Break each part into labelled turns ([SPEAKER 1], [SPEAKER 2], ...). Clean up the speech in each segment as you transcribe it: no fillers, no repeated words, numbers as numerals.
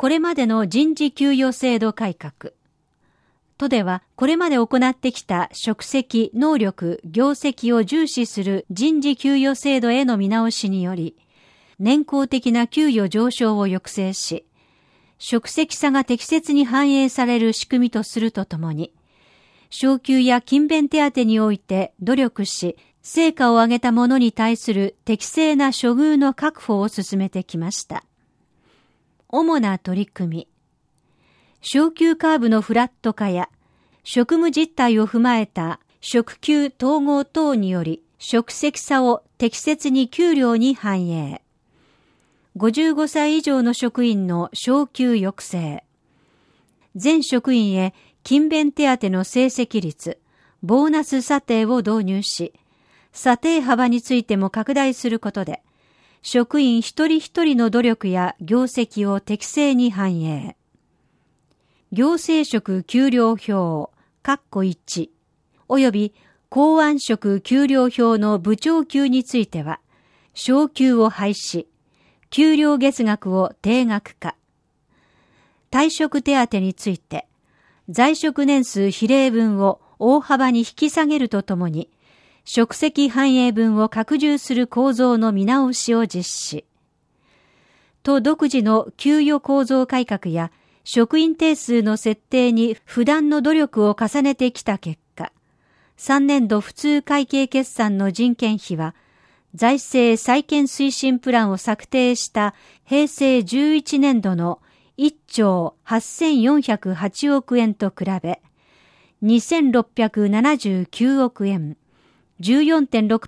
[SPEAKER 1] これまでの人事給与制度改革。都ではこれまで行ってきた職責、能力、業績を重視する人事給与制度への見直しにより、年功的な給与上昇を抑制し、職責差が適切に反映される仕組みとするとともに、昇給や勤勉手当において努力し、成果を上げた者に対する適正な処遇の確保を進めてきました。主な取り組み。昇給カーブのフラット化や、職務実態を踏まえた職給統合等により、職責差を適切に給料に反映。55歳以上の職員の昇給抑制。全職員へ勤勉手当の成績率、ボーナス査定を導入し、査定幅についても拡大することで、職員一人一人の努力や業績を適正に反映。行政職給料表1および公安職給料表の部長級については、昇給を廃止、給料月額を定額化。退職手当について、在職年数比例分を大幅に引き下げるとともに、職責反映分を拡充する構造の見直しを実施。都独自の給与構造改革や職員定数の設定に不断の努力を重ねてきた結果、3年度普通会計決算の人件費は、財政再建推進プランを策定した平成11年度の1兆8408億円と比べ、2679億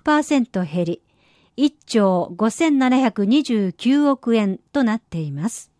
[SPEAKER 1] 円、14.6% 減り、1兆5729億円となっています。